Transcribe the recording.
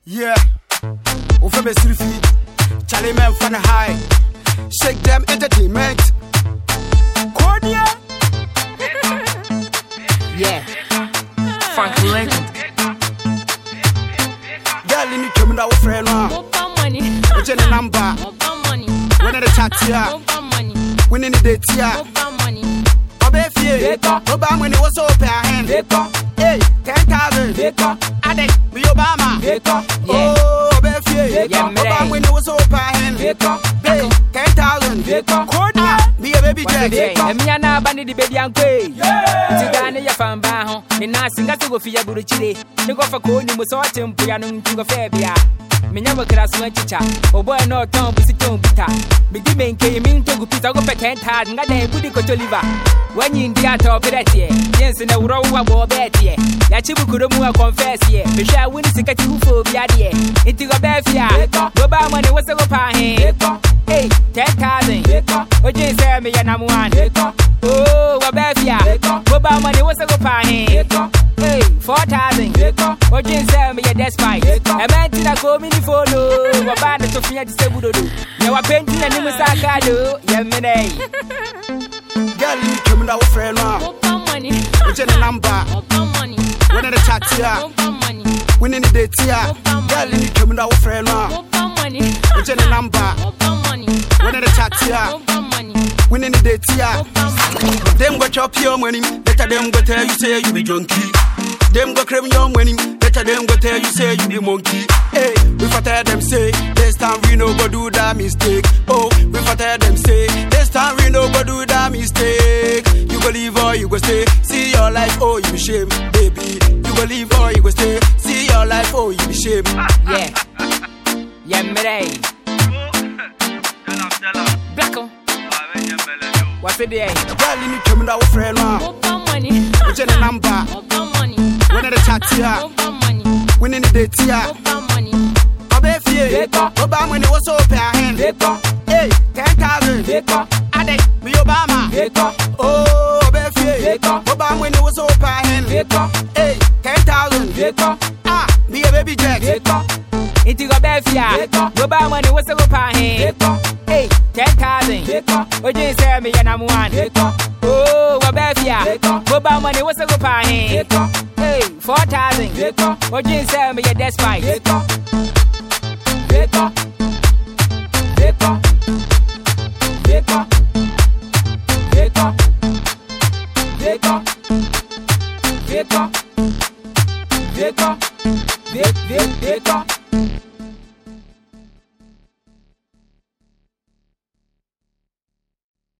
Yeah, over the street, Charlie man from the high, shake them entertainment. Cordia, yeah, Funk Legend. Girl, you need to know our friend now. Money, what's your number? money, when are the chat here? money, when in the date here? money. Obefie, Obama when it was so hand. Hey, 10,000. Ade, me Obama. Oh, Obefie, Obama when it was so hand. Hey, 10,000. Cordia, be a baby jack. Me and I banded the baby and pay. Tigani ya famba ho. Me na singa to go for ya buruchire. Me go for ko ni mo so tempo ya no ntu go febia. Me nya wakra so chicha. O boy no ton bi siton bita. Me di men ke me nto go pita go peten ta nga den budi ko toliva. Wanyi ndia to pedetie. Yense na wuro wa bo betie. Ya chibu kuromu a confess ye. Me hwa woni sikati ufo bia de. Enti go befia. Go ba mo ne wo se go pa he. Hey, 10,000. Oje say me ya namu an. Oh, wabefia. Go ba money what's go pa he. Hey, 4,000. Oje say me ya despite. E menti na go mini follow. Waba na to fia disebudo do. Ya wa penti na ni musaka do. Ya me dey. Girl, you need to know our friend now. Money, what's your number? money, when are the chat here? money, when in the date here? Girl, you need to know our friend now. money, what's your number? money, when are the chat here? money. when in the date here? Them go chop your money, better them go tell you say you be junkie. Them go crave your money, better them go tell you say you be monkey. Hey, we for tell them say, this time we no go do that mistake. Oh, we for tell them say, this time we no go do that mistake. You go leave or you go stay, see your life, oh you be shame, baby. You go leave or you go stay, see your life, oh you be shame. Yeah. Yeah, me dey. Blacko. What's it there? Girl, you need to know our friend now. Money, what's your number? money, when are the chat here? money, when in the date here? money. Obefie, Obama when it was so hand. Hey, 10,000. Ade, me Obama. Oh, Obefie, Obama when it was so hand. Hey, 10,000. Ah, be a baby jack. Iti go befia. Go ba money what's go pa he. Hey, 10,000. Oje say me ya namu an. Oh, go befia. Go ba money what's go pa he. Hey, 4,000. Oje say me ya despite. Veka.